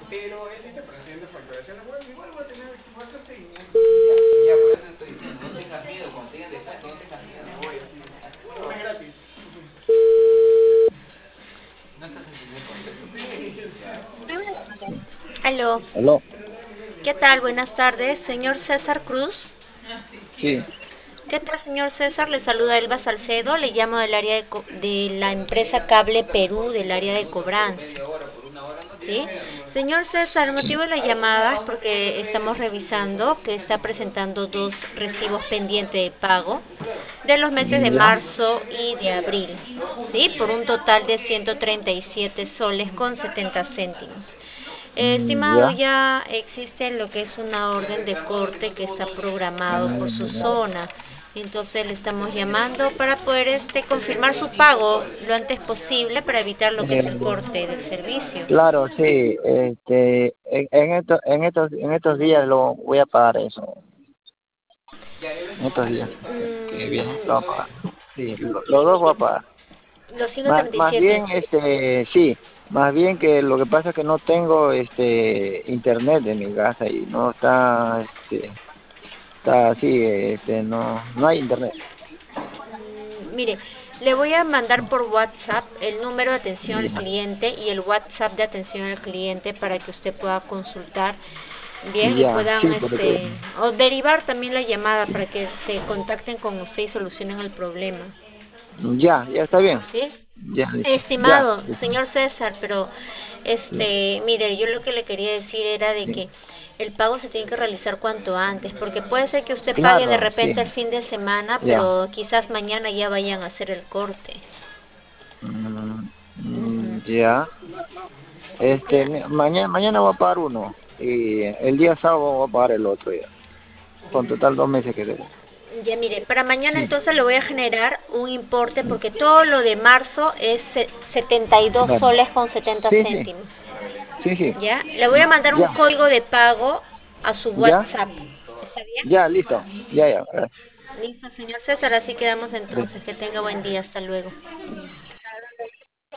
Pero él dice presidente de facturación, igual voy a tener, voy a hacer seguimiento. Ya, por eso estoy diciendo, no tengas miedo, cuando tengas descuento, no tengas miedo. Me voy así. Bueno, es gratis. ¿No estás entendiendo el concepto? Sí. Ya. Muy buenas tardes. Aló, ¿Aló? ¿qué tal? Buenas tardes, señor César Cruz. Sí. ¿Qué tal, señor César? Le saluda Elba Salcedo, le llamo del área de la empresa Cable Perú, del área de cobranza. Media hora por una hora, no tienes ¿Sí? miedo. Señor César, el motivo de la llamada es porque estamos revisando que está presentando dos recibos pendientes de pago de los meses de Ya. marzo y de abril, ¿sí? Por un total de 137 soles con 70 céntimos. Estimado, Ya. ya existe lo que es una orden de corte que está programado por su Ya. zona. Entonces le estamos llamando para poder confirmar su pago lo antes posible para evitar lo que es Eh, el corte del servicio. claro, sí. En estos días lo voy a pagar eso. En estos días que vienen lo voy a Mm, pagar. Sí, los dos voy a pagar. los Más 137. bien, sí. Más bien que lo que pasa es que no tengo internet en mi casa y no está, está así, no hay internet. Mire, le voy a mandar por WhatsApp el número de atención al Ya. cliente y el WhatsApp de atención al cliente para que usted pueda consultar bien y Ya, puedan sí, porque o derivar también la llamada para que se contacten con usted y solucionen el problema. ya está bien. ¿Sí? Ya, listo. Ya, Estimado listo. señor César, pero Sí, mire, yo lo que le quería decir era de sí. que el pago se tiene que realizar cuanto antes, porque puede ser que usted pague de Claro, sí. repente el fin de semana, Ya. pero quizás mañana ya vayan a hacer el corte. Ya. Ya, Mañana voy a pagar uno y el día sábado voy a pagar el otro ya. Con total 2 meses que debo. ya mire, para mañana Sí, entonces le voy a generar un importe porque todo lo de marzo es 72 claro. soles con 70 Sí, sí, céntimos. sí, sí. ¿Ya? Le voy a mandar un Ya, código de pago a su ya, WhatsApp. ¿Está bien? ya, listo. Ya, ya. Listo, señor César, así quedamos Gracias. entonces. Que tenga buen día. Hasta luego.